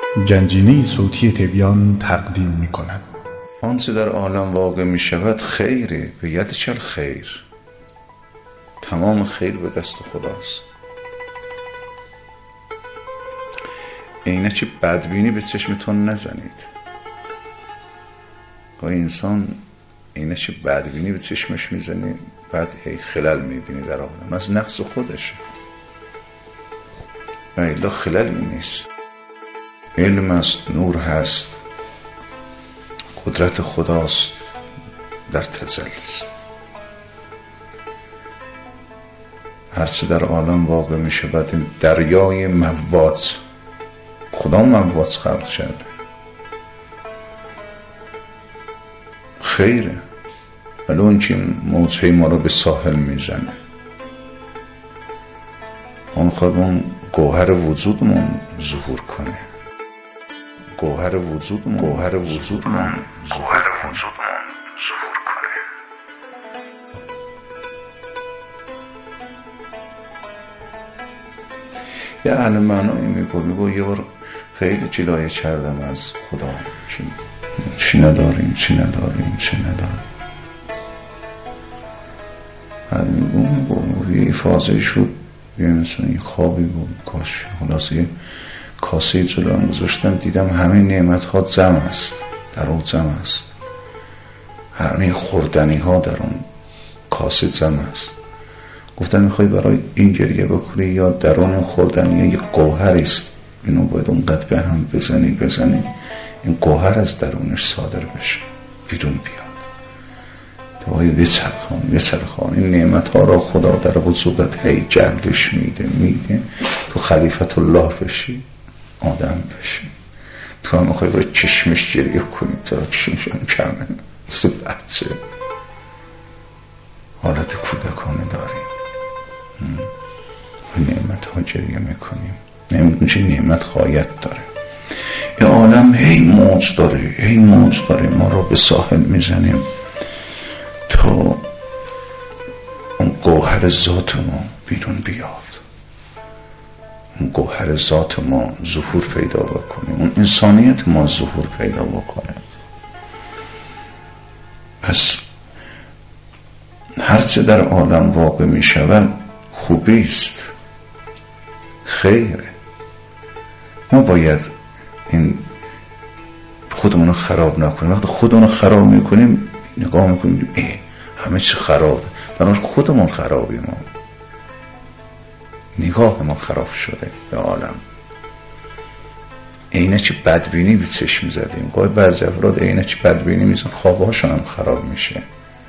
گنجینه صوتی تبیان تقدیم می کند. آنچه در عالم واقع می شود خیره، به یدک الخیر. تمام خیر به دست خداست. عینک بدبینی به چشمتون نزنید. گاهی انسان عینک بدبینی به چشمش میزنه، بعد هی خلل میبینی در عالم، از نقص خودشه. و الا خللی نیست. علم است، نور هست، قدرت خداست در تجلی است. هرچه در عالم واقع می شود این دریای مواد، خدا مواد خلق شده، خیره. ولی اون که موجه ما رو به ساحل میزنه، اون خود اون گوهر وجودمون ظهور کنه، گوهر وجودمون ظهور کنه. یه اهل معنایی میگو یه بار خیلی جلایه کردم از خدا، چی نداریم. بعد میگو یه فازه شد، یه مثلا یه خوابی بود، کاش خلاصه یه کاسه جلو هم گذاشتم، دیدم همه نعمت ها جمع است، در اون جمع است، همه خوردنی ها در اون کاسه جمع است. گفتم میخوای برای این گریه بکنی یا درون خوردنی یه گوهر است، اینو باید اونقدر به هم بزنی این گوهر از درونش صادر بشه، بیرون بیاد. تو باید بچرخان این نعمت ها را خدا در وجودت هی گردش میده تو خلیفت الله بشی، آدم بشی. تو هم میخوای برای چشمش گریه کنی، تو چشمش هم کمه، مثل بچه حالت کودکانه داریم، نعمت ها گریه میکنیم، نمیدونی نعمت غایت داره. یه عالم هی موج داره، ما رو به ساحل میزنیم تا اون گوهر ذات ما بیرون بیاد، اون گوهر ذات ما ظهور پیدا بکنه، اون انسانیت ما ظهور پیدا بکنه. پس هرچه در عالم واقع می شود خوبی است، خیره. ما باید این خودمون رو خراب نکنیم. وقتی خودمون رو خراب میکنیم نگاه میکنیم همه چی خرابه، در واقع خودمون خرابیم، ما نگاه ما خراب شده به عالم. عینک بدبینی به چشم زدیم. گاهی بعضی افراد عینک بدبینی میزن، خوابهاشون هم خراب میشه.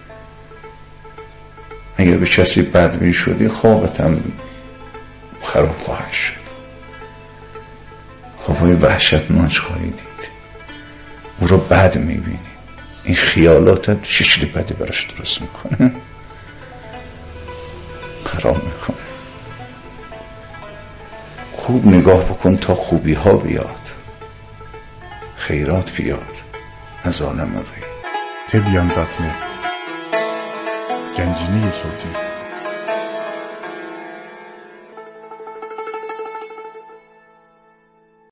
اگر به کسی بدبین شدی خوابت هم خراب خواهد شد، خوابهای وحشتناک خواهی دید، او رو بد میبینی، این خیالاتت شکل بدی براش درست میکنه، خراب میکنه. خوب نگاه بکن تا خوبی ها بیاد، خیرات بیاد از عالم غیب. تبیان.net گنجینه صوتی